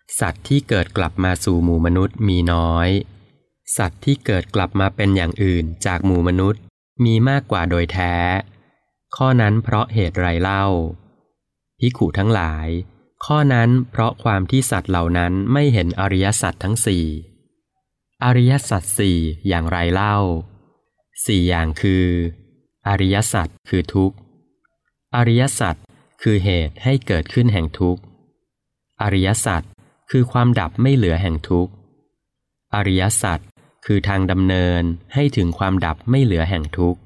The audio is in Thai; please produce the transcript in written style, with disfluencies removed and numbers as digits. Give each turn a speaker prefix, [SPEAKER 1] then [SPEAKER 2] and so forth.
[SPEAKER 1] สัตว์ที่เกิดกลับมาสู่หมู่มนุษย์มีน้อยสัตว์ที่เกิดกลับมาเป็นอย่างอื่นจากหมู่มนุษย์มีมากกว่าโดยแท้ข้อนั้นเพราะเหตุไรเล่าภิกขุทั้งหลายข้อนั้นเพราะความที่สัตว์เหล่านั้นไม่เห็นอริยสัจทั้งสี่อริยสัจสี่อย่างไรเล่าสี่อย่างคืออริยสัจคือทุกข์อริยสัจคือเหตุให้เกิดขึ้นแห่งทุกข์อริยสัจคือความดับไม่เหลือแห่งทุกข์อริยสัจคือทางดำเนินให้ถึงความดับไม่เหลือแห่งทุกข์